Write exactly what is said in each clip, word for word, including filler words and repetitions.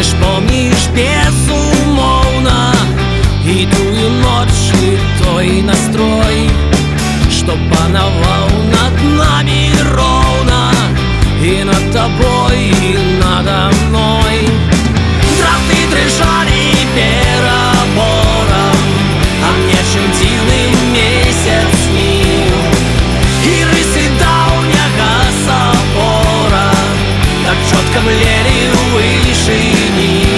ж помніш безумовно и тую ночь, и той настрой, что пановал над нами ровно, и над тобой, и надо мной. Травы дрожали перебором, а мне чем дивный месяц снил, и рысы давнего собора так четко млели в вышине.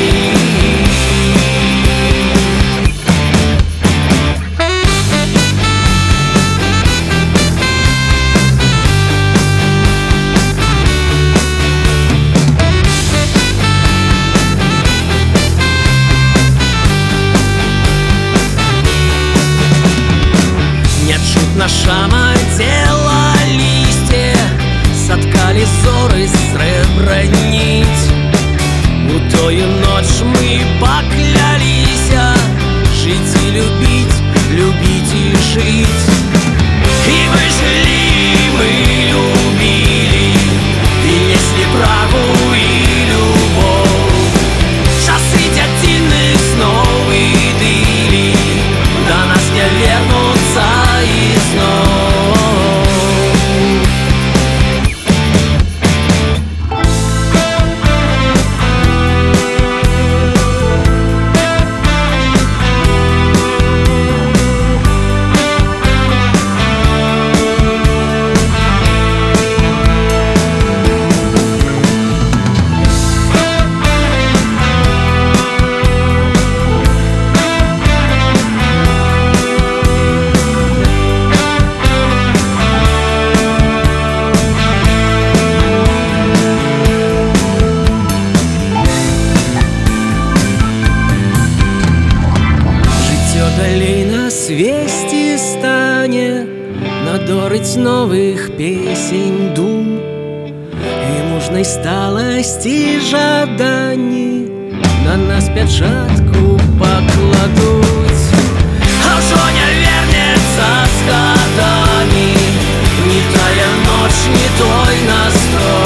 Наша тело листья соткали зоры сребранить. У тою ночь мы поклялись жить и любить, любить и жить. И мы жили, мы любили, и несли праву и любовь. Часы детинных снов и дыли до нас не вернутся и снова. Далей нас вести стане, надорыть новых песень дум, и мужной сталости жаданий на нас печатку покладут. А что не вернется с годами, ни тая ночь, ни той настрой.